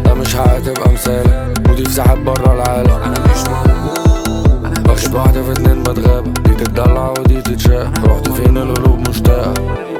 ده مش هتبقى مثالك، مودي في ساحب برا العالم. انا مش موجود. باخد واحدة في اتنين بتغابة، دي تتدلع ودي تتشاق. رحت فين القلوب مشتاقة.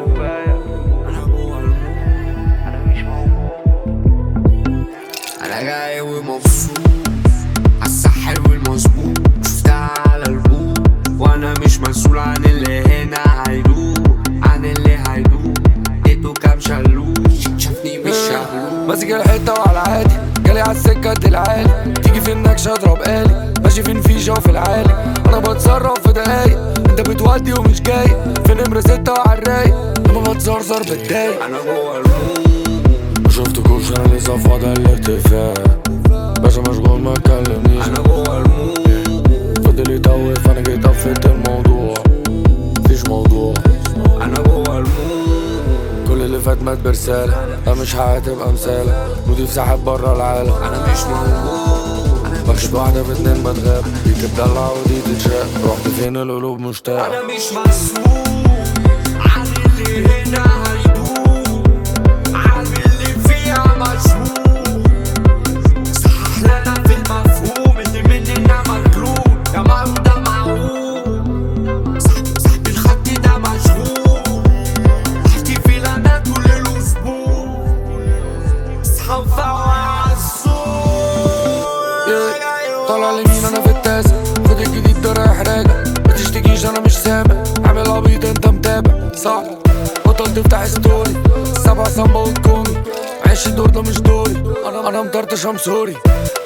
انا جاي ومبسوط عالساحل والمظبوط، شفتها على البوق وانا مش مسؤول عن اللي هنا هيدوق، عن اللي هيدوق. اديته كام شلوش شافني مش شغلوش. ماسك الحتة وعلى عادي، جالي عالسكة العالي. تيجي في النكشة اضرب آلي، ماشي فين فيشة وفي العالي. انا بتصرف في دقايق، انت بتودي ومش جاي. في نمرة 6 وعالرايق، لما بتزرزر بتضايق. انا جوه المود مشوفتكوش انا لسه في وضع الارتفاع. باشا مشغول ما تكلمنيش، انا جوه المود فضل يتوه فانا جيت قفلت الموضوع. مفيش موضوع، انا جوه المود. كل اللي فات مات برسالة، ده مش هتبقى مثالك، مودي في ساحب برا العالم. انا مش موجود. باخد واحدة في اتنين بتغاب، دي تتدلع ودي تتشاق. رحت فين القلوب مشتاقة. انا مش مسؤول عن اللي هنا هيدوق، عن اللي فيها مشهور. صح لنا في المفهوم اللي مننا مجنون، يا معقول ده معقول. صاحبي الخط ده مشغول، احكي في لنا طول الاسبوع. اصحاب عالسوق. طالع اليمين انا في التاسع، خد الجديد ده رايح راجع. متشتكيش انا مش سامع، عامل عبيط انت متابع صح. بطل تفتح ستوري، 7 سامبا وتكوني. معيش الدور ده مش دوري، انا مطرطش ام سوري.